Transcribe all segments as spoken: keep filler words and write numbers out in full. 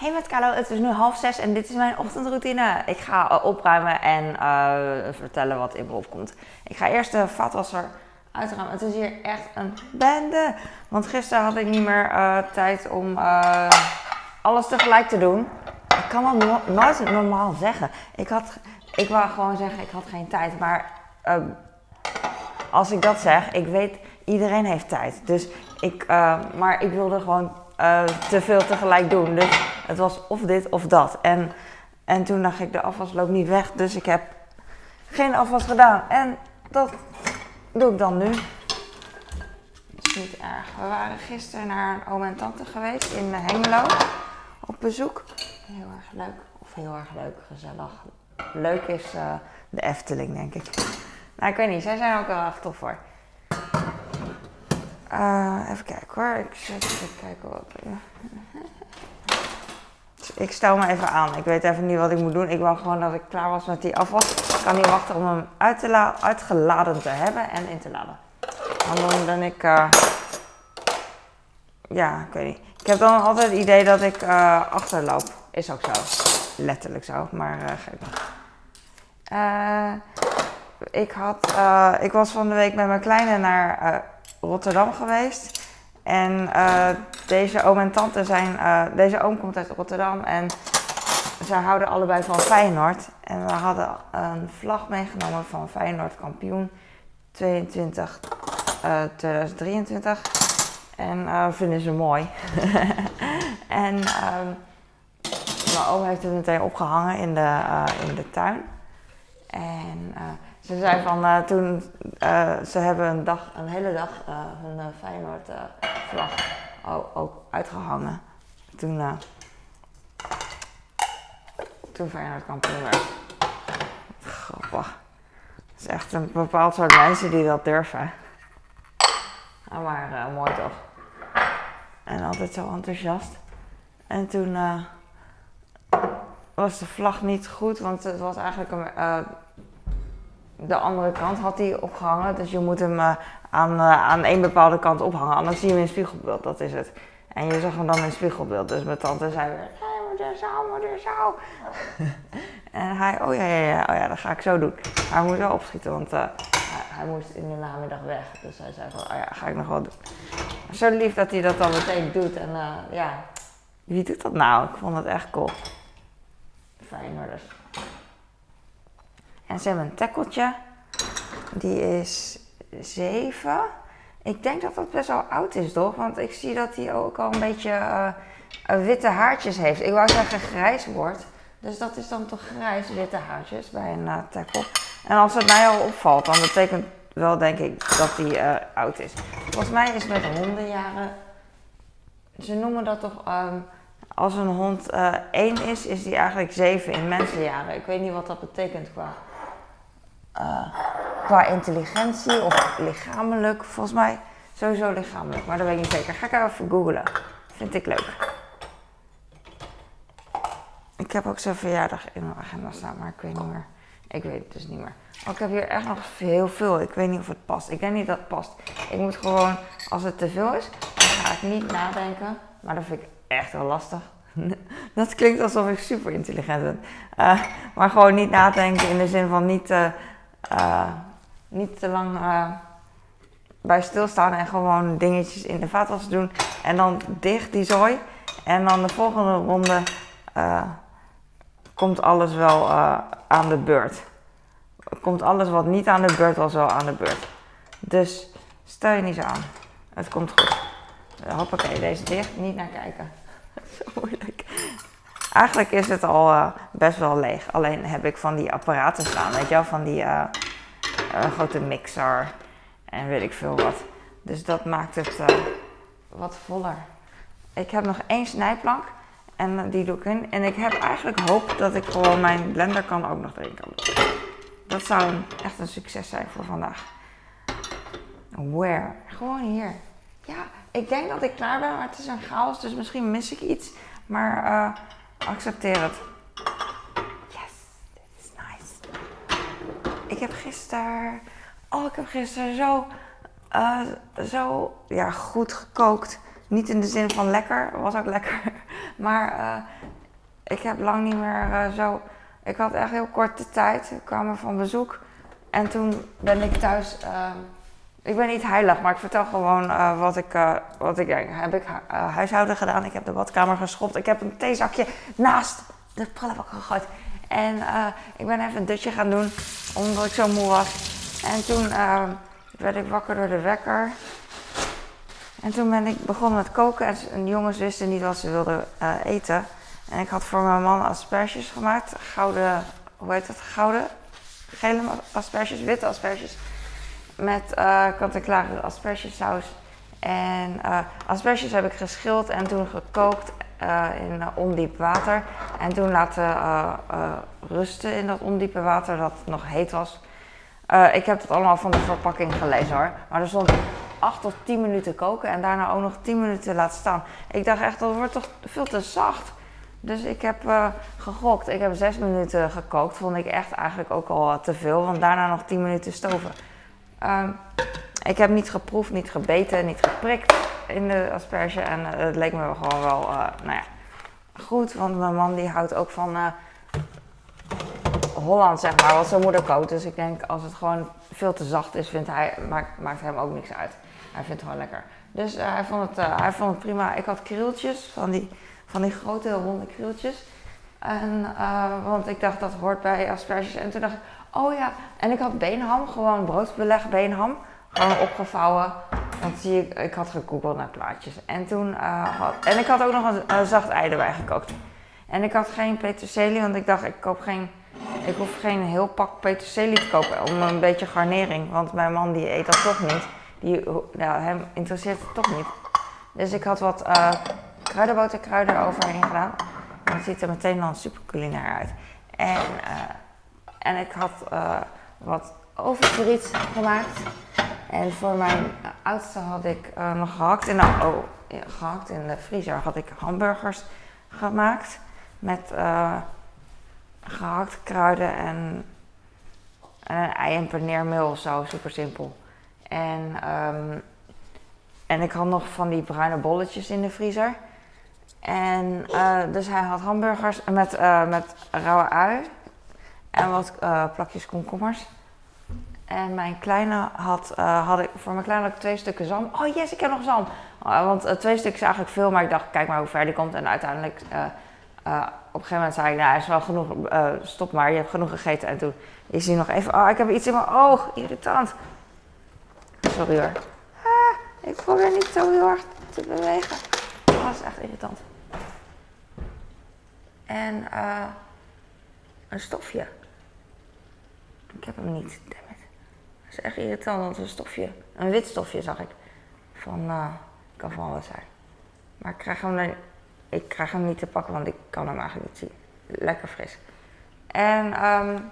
Hey met Carlo, het is nu half zes en dit is mijn ochtendroutine. Ik ga uh, opruimen en uh, vertellen wat in me opkomt. Ik ga eerst de vaatwasser uitruimen. Het is hier echt een bende. Want gisteren had ik niet meer uh, tijd om uh, alles tegelijk te doen. Ik kan dat no- nooit normaal zeggen. Ik, had, ik wou gewoon zeggen, ik had geen tijd. Maar uh, als ik dat zeg, ik weet, iedereen heeft tijd. Dus ik, uh, maar ik wilde gewoon uh, te veel tegelijk doen. Dus het was of dit of dat. En, en toen dacht ik, de afwas loopt niet weg. Dus ik heb geen afwas gedaan. En dat doe ik dan nu. Dat is niet erg. We waren gisteren naar een oom en tante geweest in Hengelo. Op bezoek. Heel erg leuk. Of heel erg leuk, gezellig. Leuk is uh, de Efteling, denk ik. Nou, ik weet niet. Zij zijn ook wel erg tof hoor. Uh, even kijken hoor. Ik zet even kijken wat. Ik stel me even aan. Ik weet even niet wat ik moet doen. Ik wou gewoon dat ik klaar was met die afwas. Ik kan niet wachten om hem uit te la- uitgeladen te hebben en in te laden. Want dan ben ik... Uh... Ja, ik weet niet. Ik heb dan altijd het idee dat ik uh, achterloop. Is ook zo. Letterlijk zo. Maar uh, geef niet. Uh, ik, had, uh, ik was van de week met mijn kleine naar uh, Rotterdam geweest. En uh, deze oom en tante zijn... Uh, deze oom komt uit Rotterdam en zij houden allebei van Feyenoord. En we hadden een vlag meegenomen van Feyenoord kampioen tweeëntwintig, uh, tweeduizend drieëntwintig. En uh, vinden ze mooi. en uh, mijn oom heeft het meteen opgehangen in de, uh, in de tuin. En uh, ze zei van uh, toen, uh, ze hebben een dag, een hele dag uh, hun uh, Feyenoord uh, vlag ook, ook uitgehangen. Toen, uh, toen Feyenoord kampioen werd. Grappig. Het is echt een bepaald soort mensen die dat durven. Nou, maar uh, mooi toch. En altijd zo enthousiast. En toen uh, was de vlag niet goed, want het was eigenlijk een... Uh, de andere kant had hij opgehangen, dus je moet hem uh, aan, uh, aan één bepaalde kant ophangen, anders zie je hem in spiegelbeeld, dat is het. En je zag hem dan in spiegelbeeld, dus mijn tante zei weer, hij moet er zo, moet er zo. En hij, oh ja, ja, ja, oh ja, dat ga ik zo doen. Maar hij moest wel opschieten, want uh, hij, hij moest in de namiddag weg, dus hij zei van, oh ja, ga ik nog wel doen. Zo lief dat hij dat dan meteen doet en uh, ja, wie doet dat nou? Ik vond het echt cool. Feyenoorders. En ze hebben een tekkeltje. Die is zeven. Ik denk dat dat best wel oud is, toch? Want ik zie dat hij ook al een beetje uh, uh, witte haartjes heeft. Ik wou zeggen grijs wordt. Dus dat is dan toch grijs, witte haartjes bij een uh, tekkel. En als het mij al opvalt, dan betekent wel denk ik dat hij uh, oud is. Volgens mij is het met hondenjaren... Ze noemen dat toch... Um, als een hond uh, één is, is die eigenlijk zeven in mensenjaren. Ik weet niet wat dat betekent qua... Uh, qua intelligentie of lichamelijk, volgens mij sowieso lichamelijk, maar dat weet ik niet zeker. Ga ik even googlen, vind ik leuk. Ik heb ook zijn verjaardag in mijn agenda staan, maar ik weet niet meer. Ik weet het dus niet meer. Oh, ik heb hier echt nog heel veel, ik weet niet of het past. Ik denk niet dat het past. Ik moet gewoon, als het te veel is, dan ga ik niet nadenken, maar dat vind ik echt wel lastig. Dat klinkt alsof ik super intelligent ben. Uh, maar gewoon niet nadenken in de zin van niet... Uh, Uh, niet te lang uh, bij stilstaan en gewoon dingetjes in de vaatwas doen. En dan dicht die zooi. En dan de volgende ronde uh, komt alles wel uh, aan de beurt. Komt alles wat niet aan de beurt was wel aan de beurt. Dus stel je niet zo aan. Het komt goed. Hoppakee, deze dicht. Niet naar kijken. Zo moeilijk. Eigenlijk is het al uh, best wel leeg. Alleen heb ik van die apparaten staan, weet je wel, van die uh, uh, grote mixer en weet ik veel wat. Dus dat maakt het uh, wat voller. Ik heb nog één snijplank en uh, die doe ik in. En ik heb eigenlijk hoop dat ik gewoon mijn blender kan ook nog erin kan doen. Dat zou een, echt een succes zijn voor vandaag. Where? Gewoon hier. Ja, ik denk dat ik klaar ben, maar het is een chaos, dus misschien mis ik iets. Maar... Uh, accepteer het. Yes, dit is nice. Ik heb gisteren... Oh, ik heb gisteren zo... Uh, zo... Ja, goed gekookt. Niet in de zin van lekker. Was ook lekker. Maar uh, ik heb lang niet meer uh, zo... Ik had echt heel korte tijd. Ik kwam er van bezoek. En toen ben ik thuis... Uh, ik ben niet heilig, maar ik vertel gewoon uh, wat ik... Uh, wat ik uh, heb ik uh, huishouden gedaan. Ik heb de badkamer geschopt. Ik heb een theezakje naast de prullenbak gegooid. En uh, ik ben even een dutje gaan doen, omdat ik zo moe was. En toen uh, werd ik wakker door de wekker. En toen ben ik begonnen met koken. En de jongens wisten niet wat ze wilden uh, eten. En ik had voor mijn man asperges gemaakt. Gouden, hoe heet dat? Gouden? Gele asperges, witte asperges. Met uh, kant-en-klare aspergesaus. En uh, asperges heb ik geschild en toen gekookt uh, in uh, ondiep water. En toen laten uh, uh, rusten in dat ondiepe water dat nog heet was. Uh, ik heb het allemaal van de verpakking gelezen hoor. Maar er stond acht tot tien minuten koken en daarna ook nog tien minuten laten staan. Ik dacht echt, dat wordt toch veel te zacht. Dus ik heb uh, gegokt. Ik heb zes minuten gekookt. Vond ik echt eigenlijk ook al uh, te veel. Want daarna nog tien minuten stoven. Uh, ik heb niet geproefd, niet gebeten, niet geprikt in de asperge. En uh, het leek me gewoon wel, uh, nou ja, goed. Want mijn man die houdt ook van uh, Holland, zeg maar. Wat zijn moeder kookt. Dus ik denk, als het gewoon veel te zacht is, vindt hij, maakt, maakt hem ook niks uit. Hij vindt het gewoon lekker. Dus uh, hij, vond het, uh, hij vond het prima. Ik had krieltjes, van die, van die grote ronde krieltjes. En, uh, want ik dacht, dat hoort bij asperges. En toen dacht ik, oh ja. En ik had beenham, gewoon broodbeleg beenham. Gewoon opgevouwen. Want zie ik, ik had gegoogeld naar plaatjes. En toen uh, had, en ik had ook nog een, een zacht ei erbij gekookt. En ik had geen peterselie, want ik dacht, ik koop geen... Ik hoef geen heel pak peterselie te kopen om een beetje garnering. Want mijn man die eet dat toch niet. Die, nou, hem interesseert het toch niet. Dus ik had wat uh, kruidenboterkruiden eroverheen gedaan. En het ziet er meteen dan super culinair uit. En, uh, en ik had uh, wat overfriet gemaakt. En voor mijn uh, oudste had ik uh, nog gehakt in, de, oh, ja, gehakt in de vriezer. Had ik hamburgers gemaakt. Met... Uh, gehakt kruiden en, en een ei en paneermeel of zo, super simpel. En, um, en ik had nog van die bruine bolletjes in de vriezer. En uh, dus hij had hamburgers met, uh, met rauwe ui en wat uh, plakjes komkommers. En mijn kleine had, uh, had ik, voor mijn kleine had ik twee stukken zalm. Oh yes, ik heb nog zalm. Uh, want uh, twee stukken is eigenlijk veel, maar ik dacht, kijk maar hoe ver die komt. En uiteindelijk... Uh, Uh, op een gegeven moment zei ik, nou, hij is wel genoeg, uh, stop maar, je hebt genoeg gegeten. En toen is hij nog even, oh, ik heb iets in mijn oog, irritant. Sorry hoor. Ah, ik probeer niet zo heel hard te bewegen. Oh, dat is echt irritant. En uh, een stofje. Ik heb hem niet, dammit. Dat is echt irritant, want een stofje, een wit stofje zag ik. Van, uh, kan van wat zijn. Maar ik krijg hem dan... Ik krijg hem niet te pakken, want ik kan hem eigenlijk niet zien. Lekker fris. En um,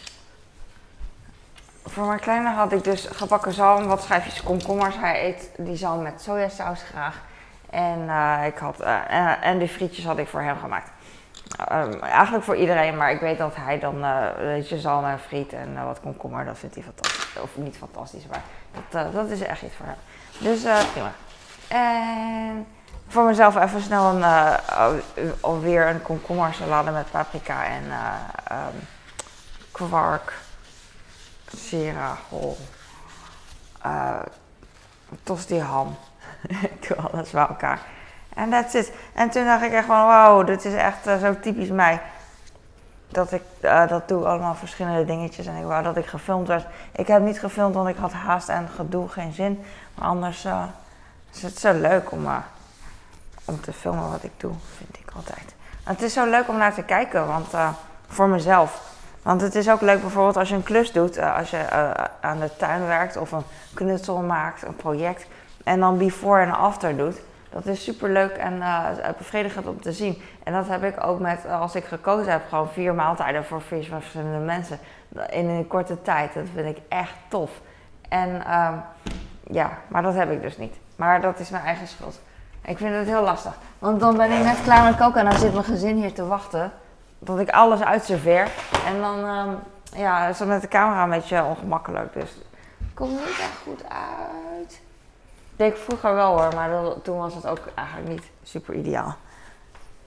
voor mijn kleine had ik dus gebakken zalm, wat schijfjes komkommers. Hij eet die zalm met sojasaus graag. En, uh, ik had, uh, en, en die frietjes had ik voor hem gemaakt. Um, eigenlijk voor iedereen, maar ik weet dat hij dan uh, weet je, zalm en friet en uh, wat komkommer, dat vindt hij fantastisch. Of niet fantastisch, maar dat, uh, dat is echt iets voor hem. Dus uh, prima. En... Voor mezelf even snel een, uh, alweer een komkommersalade met paprika en uh, um, kwark, sirachel, uh, tosti ham. Ik doe alles bij elkaar. En that's it. En toen dacht ik echt van, wow, dit is echt uh, zo typisch mij. Dat ik uh, dat doe, allemaal verschillende dingetjes. En ik wou dat ik gefilmd werd. Ik heb niet gefilmd, want ik had haast en gedoe, geen zin. Maar anders uh, is het zo leuk om... Uh, om te filmen wat ik doe, vind ik altijd. En het is zo leuk om naar te kijken, want uh, voor mezelf. Want het is ook leuk bijvoorbeeld als je een klus doet, uh, als je uh, aan de tuin werkt of een knutsel maakt, een project. En dan before en after doet. Dat is super leuk en uh, bevredigend om te zien. En dat heb ik ook met, uh, als ik gekozen heb, gewoon vier maaltijden voor vier verschillende mensen. In een korte tijd. Dat vind ik echt tof. En uh, ja, maar dat heb ik dus niet. Maar dat is mijn eigen schuld. Ik vind het heel lastig. Want dan ben ik net klaar met koken en dan zit mijn gezin hier te wachten. Dat ik alles uitserveer. En dan um, ja, is dat met de camera een beetje ongemakkelijk. Dus het komt niet echt goed uit. Dat deed ik vroeger wel hoor, maar dat, toen was het ook eigenlijk niet super ideaal.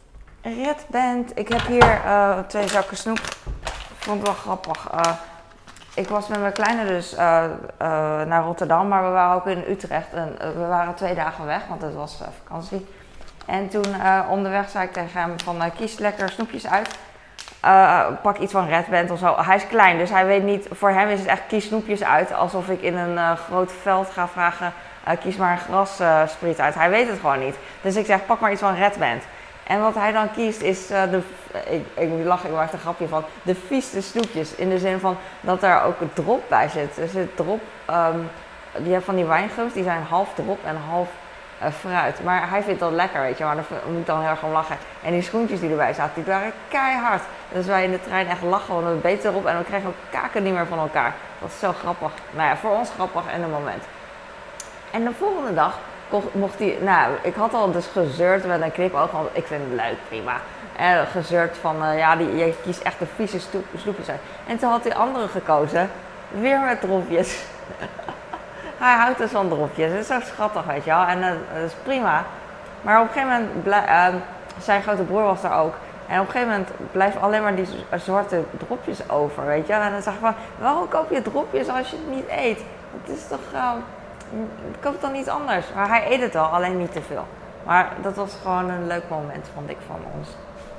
red bent. Ik heb hier uh, twee zakken snoep. Ik vond het wel grappig. Uh, ik was met mijn kleine dus uh, uh, naar Rotterdam, maar we waren ook in Utrecht. En, uh, we waren twee dagen weg, want het was uh, vakantie. En toen uh, onderweg zei ik tegen hem van uh, kies lekker snoepjes uit. Uh, pak iets van Red Band of zo. Hij is klein, dus hij weet niet. Voor hem is het echt kies snoepjes uit. Alsof ik in een uh, groot veld ga vragen, uh, kies maar een grasspriet uh, uit. Hij weet het gewoon niet. Dus ik zeg, pak maar iets van Red Band. En wat hij dan kiest is, uh, de, ik, ik moet lachen, ik maak er een grapje van, de vieste snoepjes. In de zin van dat daar ook een drop bij zit. Er zit drop, um, je hebt van die wijngums, die zijn half drop en half uh, fruit. Maar hij vindt dat lekker, weet je, maar daar moet ik dan heel erg om lachen. En die schoentjes die erbij zaten, die waren keihard. Dus wij in de trein echt lachen, want we beter erop en we kregen ook kaken niet meer van elkaar. Dat is zo grappig. Nou ja, voor ons grappig en een moment. En de volgende dag mocht hij, nou, ik had al dus gezeurd met een knip ook, want ik vind het leuk, prima. En gezeurd van, uh, ja, die, je kiest echt de vieze stoep, snoepjes uit. En toen had hij andere gekozen, weer met dropjes. Hij houdt dus van dropjes, dat is zo schattig, weet je wel. En uh, dat is prima. Maar op een gegeven moment, blij, uh, zijn grote broer was daar ook. En op een gegeven moment blijven alleen maar die zwarte dropjes over, weet je wel. En dan zeg ik van, waarom koop je dropjes als je het niet eet? Het is toch... Uh, Ik koop dan iets anders. Maar hij eet het al, alleen niet te veel. Maar dat was gewoon een leuk moment, vond ik, van ons.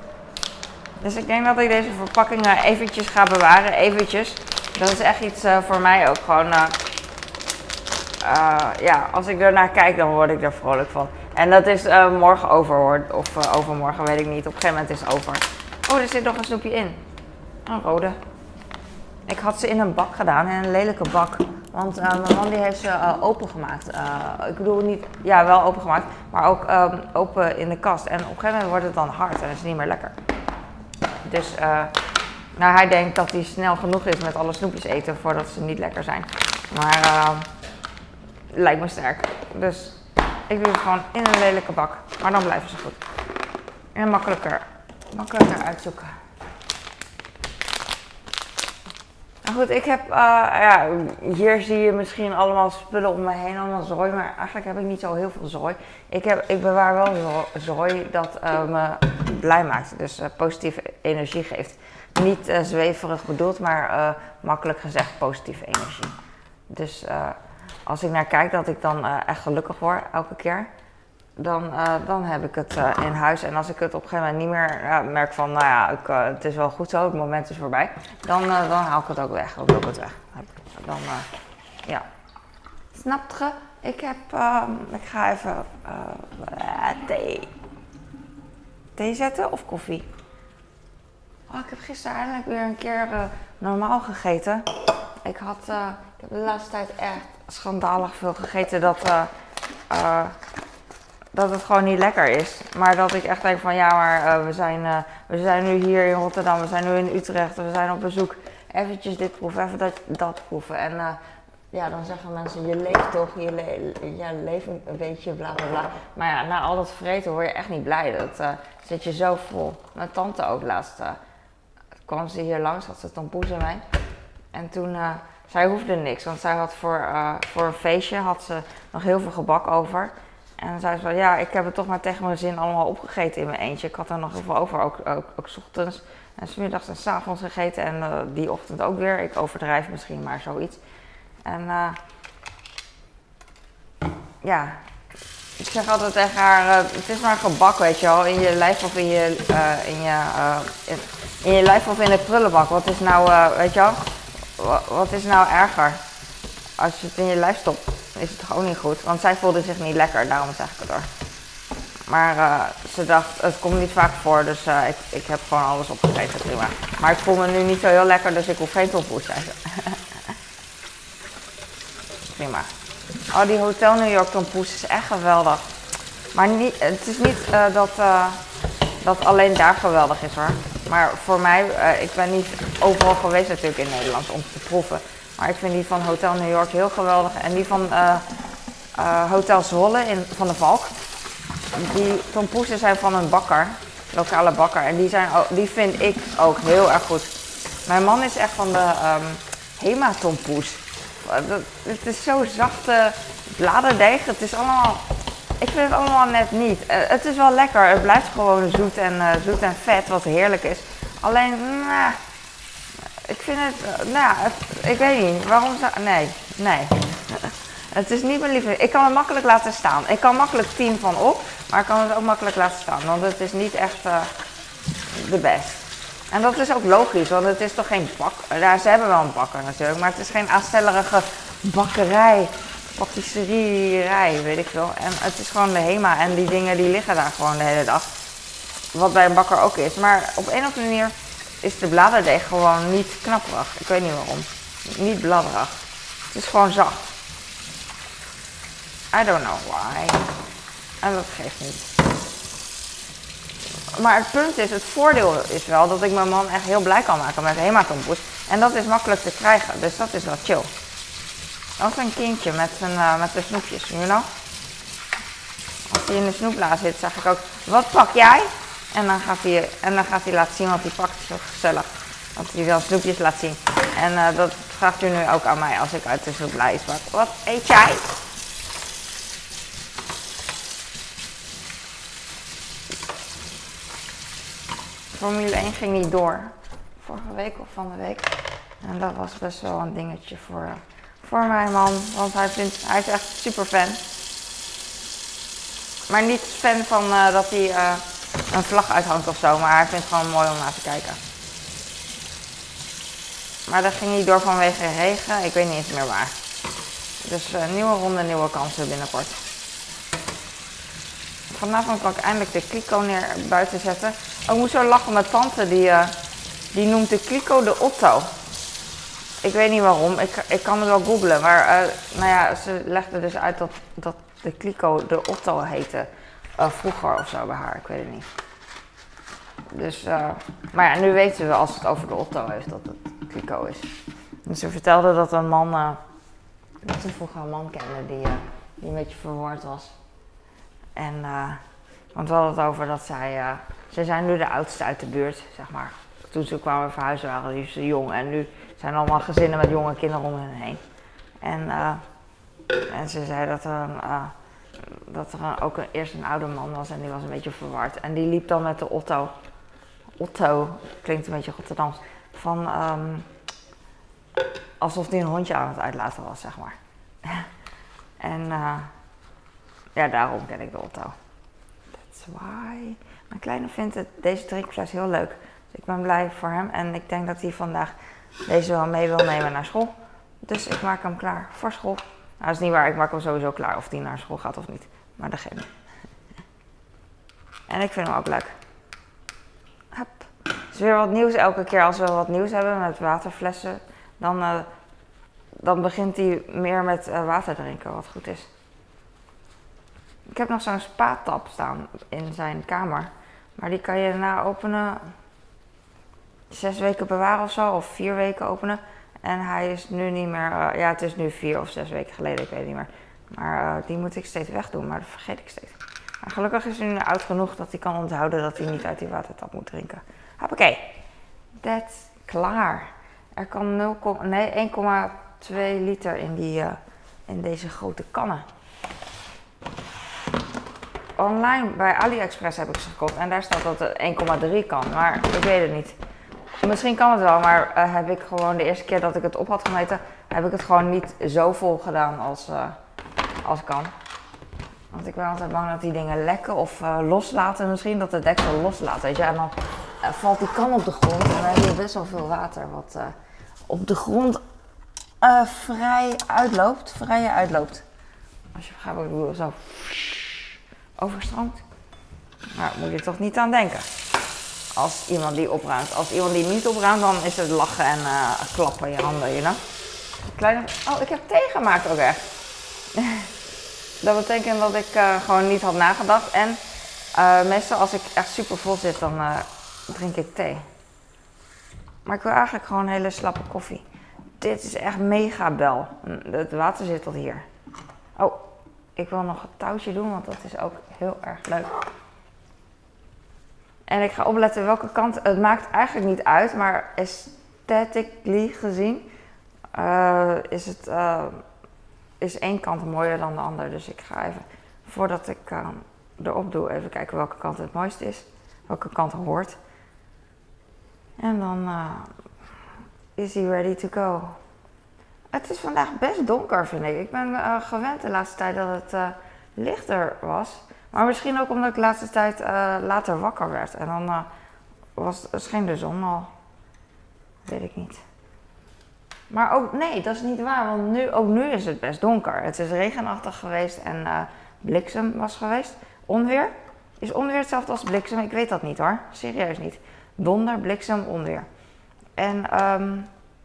Dus ik denk dat ik deze verpakkingen eventjes ga bewaren. Eventjes. Dat is echt iets uh, voor mij ook. Gewoon, uh, uh, ja, als ik ernaar kijk, dan word ik er vrolijk van. En dat is uh, morgen over, hoor. Of uh, overmorgen, weet ik niet. Op een gegeven moment is het over. Oh, er zit nog een snoepje in. Een rode. Ik had ze in een bak gedaan, in een lelijke bak. Want uh, mijn man die heeft ze uh, opengemaakt. Uh, ik bedoel niet, ja wel opengemaakt, maar ook uh, open in de kast. En op een gegeven moment wordt het dan hard en is het niet meer lekker. Dus uh, nou, hij denkt dat hij snel genoeg is met alle snoepjes eten voordat ze niet lekker zijn. Maar uh, lijkt me sterk. Dus ik doe het gewoon in een lelijke bak. Maar dan blijven ze goed. En makkelijker, makkelijker uitzoeken. Nou goed, ik heb, uh, ja, hier zie je misschien allemaal spullen om me heen, allemaal zooi, maar eigenlijk heb ik niet zo heel veel zooi. Ik, heb, ik bewaar wel zo, zooi dat uh, me blij maakt, dus uh, positieve energie geeft. Niet uh, zweverig bedoeld, maar uh, makkelijk gezegd positieve energie. Dus uh, als ik naar kijk dat ik dan uh, echt gelukkig word elke keer, dan, uh, dan heb ik het uh, in huis. En als ik het op een gegeven moment niet meer uh, merk van, nou ja, ik, uh, het is wel goed zo, het moment is voorbij, dan, uh, dan haal ik het ook weg. Dan doe ik het weg. Dan, uh, ja. Snapt ge? Ik heb, uh, ik ga even uh, thee. Thee zetten of koffie? Oh, ik heb gisteren eindelijk weer een keer uh, normaal gegeten. Ik had, uh, ik heb de laatste tijd echt schandalig veel gegeten dat... Uh, uh, dat het gewoon niet lekker is. Maar dat ik echt denk van ja, maar uh, we, zijn, uh, we zijn nu hier in Rotterdam, we zijn nu in Utrecht, we zijn op bezoek. Eventjes dit proeven, even dat, dat proeven. En uh, ja, dan zeggen mensen, je leeft toch, je, le ja, leeft een beetje, bla bla bla. Maar ja, na al dat vreten word je echt niet blij. Dat uh, zit je zo vol. Mijn tante ook laatst. Uh, kwam ze hier langs, had ze tompoes in mij. En toen, uh, zij hoefde niks, want zij had voor, uh, voor een feestje had ze nog heel veel gebak over. En dan zei ze van, ja, ik heb het toch maar tegen mijn zin allemaal opgegeten in mijn eentje. Ik had er nog heel veel over, ook, ook, ook 's ochtends en 's middags en 's avonds gegeten. En uh, die ochtend ook weer. Ik overdrijf misschien, maar zoiets. En uh, ja, ik zeg altijd tegen haar, uh, het is maar gebak, weet je wel. In je lijf of in je, uh, in je, uh, in, in je lijf of in de prullenbak. Wat is nou, uh, weet je wel, wat, wat is nou erger? Als je het in je lijf stopt, is het toch ook niet goed. Want zij voelde zich niet lekker, daarom zeg ik het hoor. Maar uh, ze dacht, het komt niet vaak voor, dus uh, ik, ik heb gewoon alles opgegeten, prima. Maar ik voel me nu niet zo heel lekker, dus ik hoef geen tompoes, zei ze. Prima. Oh, die Hotel New York tompoes is echt geweldig. Maar niet, het is niet uh, dat, uh, dat alleen daar geweldig is hoor. Maar voor mij, uh, ik ben niet overal geweest natuurlijk in Nederland om te proeven. Maar ik vind die van Hotel New York heel geweldig. En die van uh, uh, Hotel Zwolle in, van de Valk. Die tompoesen zijn van een bakker, lokale bakker. En die, zijn, die vind ik ook heel erg goed. Mijn man is echt van de um, Hema tompoes. Het is zo zachte bladerdeeg. Het is allemaal Ik vind het allemaal net niet. Uh, het is wel lekker. Het blijft gewoon zoet en, uh, zoet en vet, wat heerlijk is. Alleen, nah, ik vind het, uh, nou, het, ik weet niet. Waarom zou, nee, nee. Het is niet mijn lieveling. Ik kan het makkelijk laten staan. Ik kan makkelijk tien van op, maar ik kan het ook makkelijk laten staan. Want het is niet echt uh, de best. En dat is ook logisch, want het is toch geen bak. Ja, ze hebben wel een bakker natuurlijk, maar het is geen aanstellerige bakkerij, patisserierij, weet ik veel. En het is gewoon de Hema en die dingen die liggen daar gewoon de hele dag. Wat bij een bakker ook is. Maar op een of andere manier is de bladerdeeg gewoon niet knapperig. Ik weet niet waarom. Niet bladderig. Het is gewoon zacht. I don't know why. En dat geeft niet. Maar het punt is, het voordeel is wel dat ik mijn man echt heel blij kan maken met Hema-tompoes. En dat is makkelijk te krijgen, dus dat is wel chill. Als een kindje met, zijn, uh, met de snoepjes, you know? Als hij in de snoepla zit, zeg ik ook, wat pak jij? En dan gaat hij, en dan gaat hij laten zien wat hij pakt, zo gezellig. Dat hij wel snoepjes laat zien. En uh, dat vraagt u nu ook aan mij als ik uit de snoepla iets pak. Wat eet jij? Formule één ging niet door. Vorige week of van de week. En dat was best wel een dingetje voor, uh, voor mijn man. Want hij, vindt, hij is echt super fan. Maar niet fan van uh, dat hij uh, een vlag uithangt of zo. Maar hij vindt het gewoon mooi om naar te kijken. Maar dat ging niet door vanwege regen. Ik weet niet eens meer waar. Dus uh, nieuwe ronde, nieuwe kansen binnenkort. Vanavond kan ik eindelijk de kliko neer buiten zetten. Oh, ik moet zo lachen met tante, die, uh, die noemt de kliko de Otto. Ik weet niet waarom, ik, ik kan het wel googlen. Maar uh, nou ja, ze legde dus uit dat, dat de kliko de Otto heette. Uh, vroeger of zo bij haar, ik weet het niet. Dus, uh, maar ja, nu weten we als het over de Otto heeft dat het kliko is. Dus ze vertelde dat een man, uh, dat ze vroeger een man kende die, uh, die een beetje verward was. En, uh, want we hadden het over dat zij, uh, zij zijn nu de oudste uit de buurt, zeg maar. Toen ze kwamen verhuizen waren ze jong en nu zijn allemaal gezinnen met jonge kinderen om hen heen. En, uh, en ze zei dat er, een, uh, dat er een, ook een, eerst een oude man was en die was een beetje verward. En die liep dan met de Otto, Otto, klinkt een beetje Rotterdams, van um, alsof hij een hondje aan het uitlaten was, zeg maar. En uh, ja, daarom ken ik de Otto. That's why. Mijn kleine vindt het, deze drinkfles heel leuk. Dus ik ben blij voor hem. En ik denk dat hij vandaag deze wel mee wil nemen naar school. Dus ik maak hem klaar voor school. Nou, dat is niet waar. Ik maak hem sowieso klaar of hij naar school gaat of niet. Maar dat geeft niet. En ik vind hem ook leuk. Hup. Er is weer wat nieuws. Elke keer als we wat nieuws hebben met waterflessen, dan, uh, dan begint hij meer met uh, water drinken, wat goed is. Ik heb nog zo'n spaatap staan in zijn kamer. Maar die kan je daarna openen, zes weken bewaren of zo, of vier weken openen. En hij is nu niet meer, uh, ja het is nu vier of zes weken geleden, ik weet niet meer. Maar uh, die moet ik steeds wegdoen, maar dat vergeet ik steeds. Maar gelukkig is hij nu oud genoeg dat hij kan onthouden dat hij niet uit die watertap moet drinken. Hoppakee. That's klaar. Er kan nul, nee, één komma twee liter in, die, uh, in deze grote kannen. Online bij AliExpress heb ik ze gekocht en daar staat dat het één komma drie kan, maar ik weet het niet. Misschien kan het wel, maar uh, heb ik gewoon de eerste keer dat ik het op had gemeten, heb ik het gewoon niet zo vol gedaan als, uh, als kan. Want ik ben altijd bang dat die dingen lekken of uh, loslaten misschien, dat de deksel loslaat, weet je. En dan uh, valt die kan op de grond en dan heb je best wel veel water wat uh, op de grond uh, vrij uitloopt, vrij uitloopt. Als je begrijpt wat ik bedoel, zo overstroomt. Maar moet je toch niet aan denken. Als iemand die opruimt. Als iemand die niet opruimt, dan is het lachen en uh, klappen in je handen, you know? Kleine... Oh, ik heb thee gemaakt ook echt. Dat betekent dat ik uh, gewoon niet had nagedacht. En uh, meestal als ik echt super vol zit, dan uh, drink ik thee. Maar ik wil eigenlijk gewoon een hele slappe koffie. Dit is echt mega bel. Het water zit tot hier. Oh, ik wil nog een touwtje doen, want dat is ook heel erg leuk. En ik ga opletten welke kant, het maakt eigenlijk niet uit, maar aesthetically gezien uh, is, het, uh, is één kant mooier dan de ander. Dus ik ga even voordat ik uh, erop doe, even kijken welke kant het mooist is. Welke kant hoort. En dan uh, is hij ready to go. Het is vandaag best donker, vind ik. Ik ben uh, gewend de laatste tijd dat het uh, lichter was. Maar misschien ook omdat ik de laatste tijd uh, later wakker werd. En dan uh, was, scheen de zon al. Weet ik niet. Maar ook, nee, dat is niet waar. Want nu, ook nu is het best donker. Het is regenachtig geweest en uh, bliksem was geweest. Onweer. Is onweer hetzelfde als bliksem? Ik weet dat niet hoor. Serieus niet. Donder, bliksem, onweer. En um,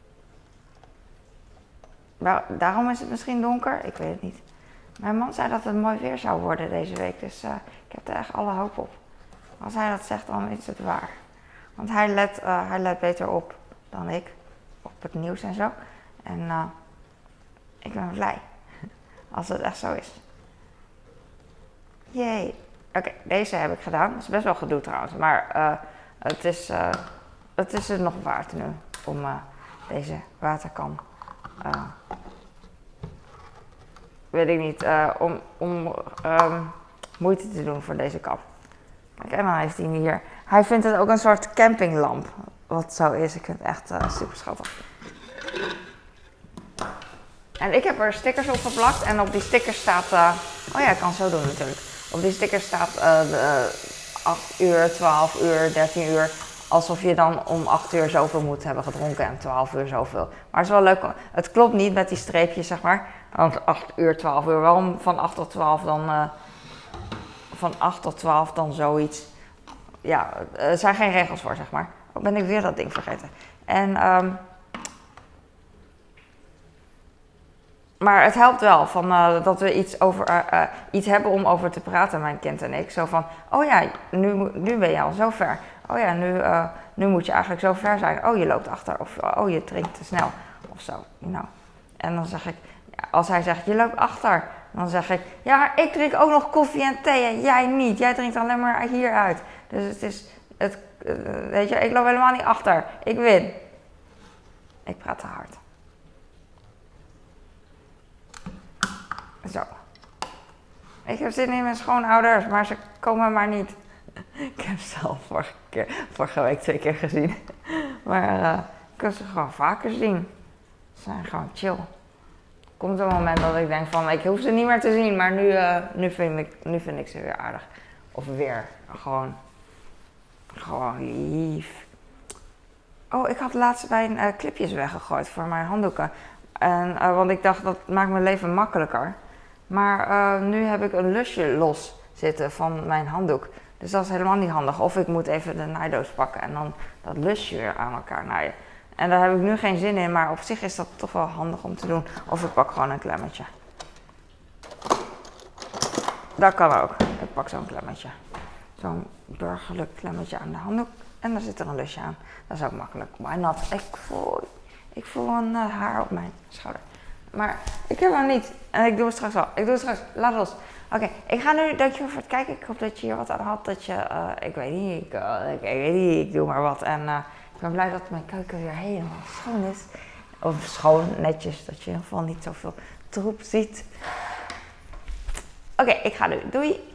waar, daarom is het misschien donker. Ik weet het niet. Mijn man zei dat het mooi weer zou worden deze week. Dus uh, ik heb er echt alle hoop op. Als hij dat zegt, dan is het waar. Want hij let, uh, hij let beter op dan ik. Op het nieuws en zo. En uh, ik ben blij. Als het echt zo is. Jee. Oké, okay, deze heb ik gedaan. Dat is best wel gedoe trouwens. Maar uh, het, is, uh, het is het nog waard nu. Om uh, deze waterkan. Uh, weet ik niet. Uh, om om um, moeite te doen voor deze kap. Kijk, en dan heeft hij hier. Hij vindt het ook een soort campinglamp. Wat zo is. Ik vind het echt uh, super schattig. En ik heb er stickers op geplakt. En op die stickers staat... Uh, oh ja, ik kan het zo doen natuurlijk. Op die stickers staat uh, de, uh, acht uur, twaalf uur, dertien uur. Alsof je dan om acht uur zoveel moet hebben gedronken en twaalf uur zoveel. Maar het is wel leuk. Het klopt niet met die streepjes, zeg maar. Want acht uur, twaalf uur. Waarom van acht tot twaalf dan... Uh, van acht tot twaalf dan zoiets. Ja, er zijn geen regels voor, zeg maar. Dan ben ik weer dat ding vergeten. En, um, maar het helpt wel van, uh, dat we iets, over, uh, uh, iets hebben om over te praten, mijn kind en ik. Zo van, oh ja, nu, nu ben je al zo ver. Oh ja, nu, uh, nu moet je eigenlijk zo ver zijn. Oh, je loopt achter. Of oh, je drinkt te snel. Of zo, you know. En dan zeg ik, als hij zegt, je loopt achter. Dan zeg ik, ja, maar ik drink ook nog koffie en thee en jij niet. Jij drinkt alleen maar hieruit. Dus het is, het, uh, weet je, ik loop helemaal niet achter. Ik win. Ik praat te hard. Zo. Ik heb zin in mijn schoonouders, maar ze komen maar niet. Ik heb ze al vorige, keer, vorige week twee keer gezien. Maar uh, ik kan ze gewoon vaker zien. Ze zijn gewoon chill. Er komt een moment dat ik denk van, ik hoef ze niet meer te zien, maar nu, uh, nu, vind, ik, nu vind ik ze weer aardig. Of weer. Gewoon. Gewoon lief. Oh, ik had laatst mijn uh, clipjes weggegooid voor mijn handdoeken. En, uh, want ik dacht, dat maakt mijn leven makkelijker. Maar uh, nu heb ik een lusje los zitten van mijn handdoek. Dus dat is helemaal niet handig. Of ik moet even de naaidoos pakken en dan dat lusje weer aan elkaar naaien. En daar heb ik nu geen zin in, maar op zich is dat toch wel handig om te doen. Of ik pak gewoon een klemmetje. Dat kan ook. Ik pak zo'n klemmetje. Zo'n burgerlijk klemmetje aan de handdoek. En daar zit er een lusje aan. Dat is ook makkelijk. Why not? Ik voel, ik voel een uh, haar op mijn schouder. Maar ik heb hem niet. En ik doe het straks wel. Ik doe het straks. Laat los. Oké, okay, ik ga nu, dankjewel voor het kijken. Ik hoop dat je hier wat aan had. Dat je, uh, ik weet niet, ik, uh, ik, ik weet niet, ik doe maar wat. En uh, ik ben blij dat mijn keuken weer helemaal schoon is. Of schoon, netjes, dat je in ieder geval niet zoveel troep ziet. Oké, okay, ik ga nu. Doei!